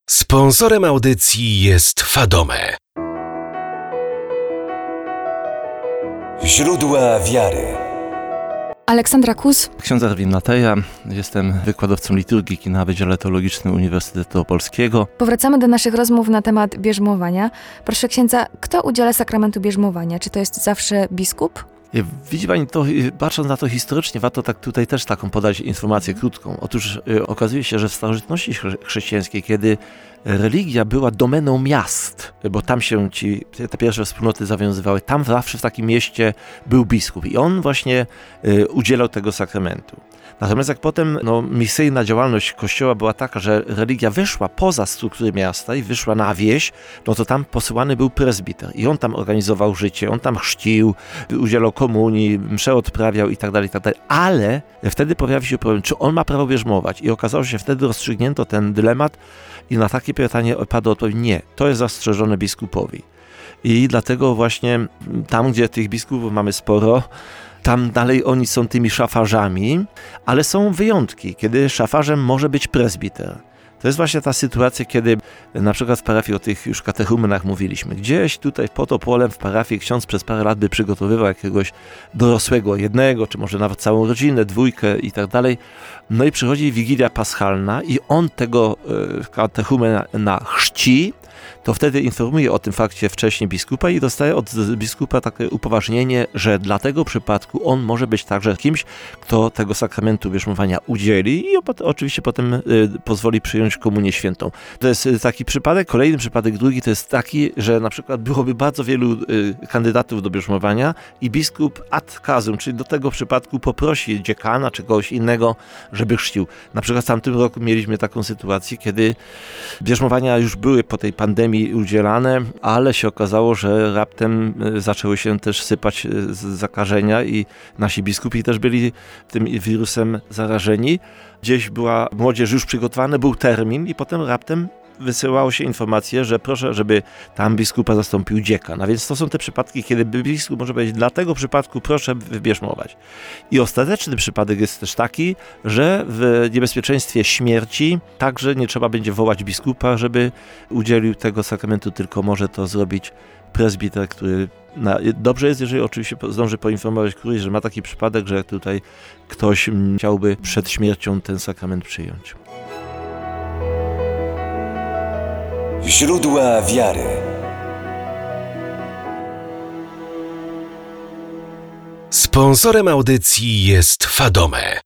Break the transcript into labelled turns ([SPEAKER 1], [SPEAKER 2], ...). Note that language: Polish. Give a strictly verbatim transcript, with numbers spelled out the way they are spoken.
[SPEAKER 1] Sponsorem audycji jest Fadome.
[SPEAKER 2] Źródła wiary.
[SPEAKER 3] Aleksandra Kus.
[SPEAKER 4] Ksiądz Erwin Mateja, jestem wykładowcą liturgiki na Wydziale Teologicznym Uniwersytetu Opolskiego.
[SPEAKER 3] Powracamy do naszych rozmów na temat bierzmowania. Proszę księdza, kto udziela sakramentu bierzmowania? Czy to jest zawsze biskup?
[SPEAKER 4] Widzi Pani, to, patrząc na to historycznie, warto tak tutaj też taką podać informację krótką. Otóż y, okazuje się, że w starożytności chrześcijańskiej, kiedy religia była domeną miast, bo tam się ci, te pierwsze wspólnoty zawiązywały, tam zawsze w takim mieście był biskup i on właśnie y, udzielał tego sakramentu. Natomiast jak potem no, misyjna działalność Kościoła była taka, że religia wyszła poza struktury miasta i wyszła na wieś, no to tam posyłany był prezbiter i on tam organizował życie, on tam chrzcił, udzielał komunii, msze odprawiał i tak dalej, i tak dalej. Ale wtedy pojawił się problem, czy on ma prawo bierzmować i okazało się, że wtedy rozstrzygnięto ten dylemat i na takie pytanie padła odpowiedź: nie, to jest zastrzeżone biskupowi. I dlatego właśnie tam, gdzie tych biskupów mamy sporo, tam dalej oni są tymi szafarzami, ale są wyjątki, kiedy szafarzem może być prezbiter. To jest właśnie ta sytuacja, kiedy na przykład w parafii, o tych już katechumenach mówiliśmy, gdzieś tutaj pod Opolem w parafii ksiądz przez parę lat by przygotowywał jakiegoś dorosłego, jednego, czy może nawet całą rodzinę, dwójkę i tak dalej. No i przychodzi Wigilia Paschalna i on tego katechumena chrzci, to wtedy informuje o tym fakcie wcześniej biskupa i dostaje od biskupa takie upoważnienie, że dla tego przypadku on może być także kimś, kto tego sakramentu bierzmowania udzieli i oczywiście potem y, pozwoli przyjąć komunię świętą. To jest taki przypadek. Kolejny przypadek, drugi, to jest taki, że na przykład byłoby bardzo wielu y, kandydatów do bierzmowania i biskup ad casum, czyli do tego przypadku poprosi dziekana czy kogoś innego, żeby chrzcił. Na przykład w tamtym roku mieliśmy taką sytuację, kiedy bierzmowania już były po tej pandemii udzielane, ale się okazało, że raptem zaczęły się też sypać zakażenia i nasi biskupi też byli tym wirusem zarażeni. Gdzieś była młodzież już przygotowana, był termin i potem raptem wysyłało się informacje, że proszę, żeby tam biskupa zastąpił dziekan. A więc to są te przypadki, kiedy biskup może powiedzieć: dla tego przypadku proszę wybierzmować. I ostateczny przypadek jest też taki, że w niebezpieczeństwie śmierci także nie trzeba będzie wołać biskupa, żeby udzielił tego sakramentu, tylko może to zrobić prezbiter, który na, dobrze jest, jeżeli oczywiście zdąży poinformować któryś, że ma taki przypadek, że tutaj ktoś chciałby przed śmiercią ten sakrament przyjąć.
[SPEAKER 2] Źródła wiary.
[SPEAKER 1] Sponsorem audycji jest Fadome.